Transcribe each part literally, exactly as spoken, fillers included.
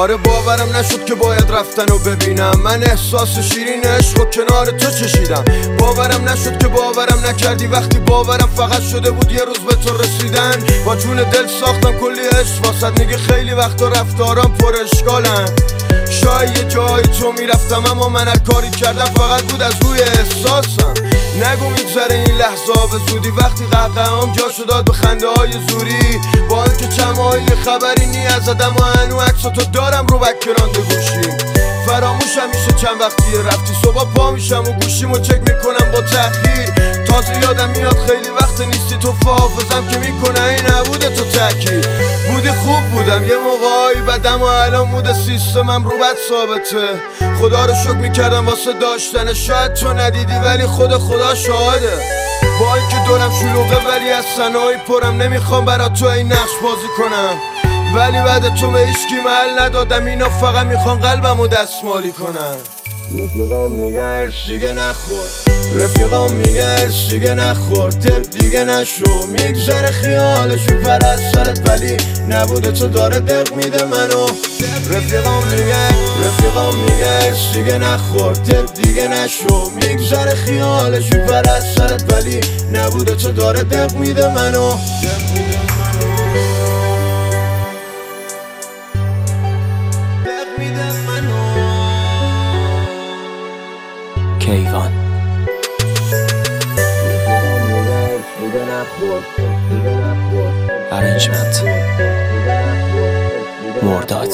آره باورم نشد که باید رفتن و ببینم. من احساس شیرین عشق و کنار تو چشیدم. باورم نشد که باورم نکردی وقتی باورم فقط شده بود یه روز به تو رسیدن. با جون دل ساختم کلی عشق واسد، میگه خیلی وقتا رفتارم پر اشکالن. شاید یه جایی تو میرفتم اما من هر کاری کردم فقط بود از روی احساسم. نگو میگذره این لحظه به زودی وقتی قهقهام جا شداد به خنده های زوری. با اینکه چمایی خبری نی از آدم و هنو عکس تو دارم رو بکرانده گوشیم. فراموشم میشه چند وقتی رفتی، صبح پا میشم و گوشیمو چک میکنم با تأخیر. تازه یادم میاد خیلی وقت نیستی تو، حافظم که میکنه این نبوده تو تأکید. بودی خوب بودم یه موقعی بدم و الان مود سیستمم رو بد ثابته. خدا رو شکر میکردم واسه داشتن، شاید تو ندیدی ولی خود خدا شاهده. با اینکه دورم شلوغه ولی از ثنایی پرم، نمیخوام برا تو این نقش بازی کنم ولی بعد تو به هیچکی محل ندادم. اینا فقط میخوان قلبمو دستمالی کنن. رفیقام میگه ارش دیگه نخور، رفیقام میگه ارش دیگه نخور، دل دیگه نشو. میگذره خیالش میپر از سرت ولی نبوده تو داره دق میده منو. رفیقام میگه رفیقام میگه ارش دیگه نخور، دل دیگه نشو. میگذره خیالش میپر از سرت ولی نبوده تو داره دق میده منو. کیوان ارنجمنت مرداد.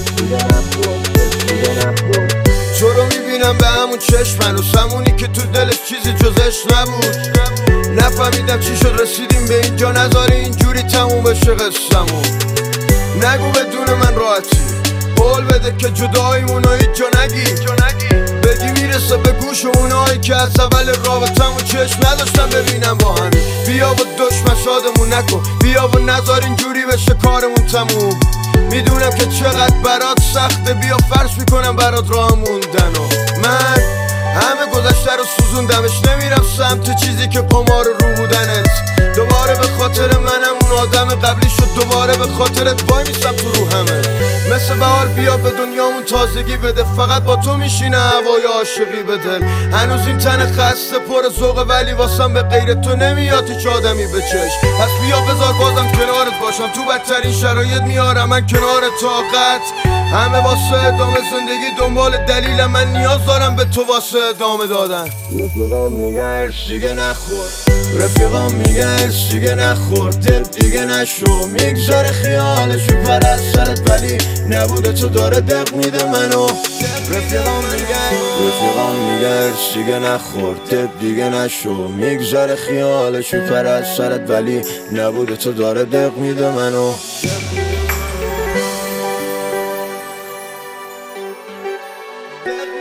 تو رو میبینم به همون چشم هنوز، همونی که تو دلش چیزی جزش نبود. نفهمیدم چی شد رسیدیم به اینجا، نذاری اینجوری تموم بشه قصه‌مون. نگو بدون من راحتی، قول بده که جداییمون رو هیچ جا نگی. بگی میرسه به گوش اونایی که از اول رابطمون چشم نداشتن ببینم با همین. بیا با دشمن شادمون نکن، بیا و نذار اینجوری بشه کارمون تموم. میدونم که چقدر برات سخته، بیا فرض میکنم برات راه موندن. و من همه گذشته رو سوزوندمش، نمیرم سمت چیزی که قمار رو بودنت. دوباره به خاطر منم اون آدم قبلی شد، دوباره به خاطرت وای میستم تو رو همه. مثل بهار بیا به دنیامون تازگی بده، فقط با تو میشینه هوای عاشقی به دل. هنوز این تن خسته پر ذوقه ولی واسم به غیر تو نمیاد هیچ آدمی به چشم. پس بیا بذار بازم کنارت باشم، تو بدترین شرایط میارم من کنار طاقت. همه واسه ادامه زندگی دنبال دلیل، من نیاز دارم به تو واسه ادامه دادن. رفیقام میگه ارش دیگه نخور، رفیقام میگه ارش دیگه نخور، دل دیگه نشو. میگذره خیالش میپر از سرت ولی نبوده تو داره دق میده منو. رفیقام میگه رفیقام میگه ارش دیگه نخور، دل دیگه نشو. میگذره خیالش میپر از سرت ولی نبوده تو داره دق میده منو. That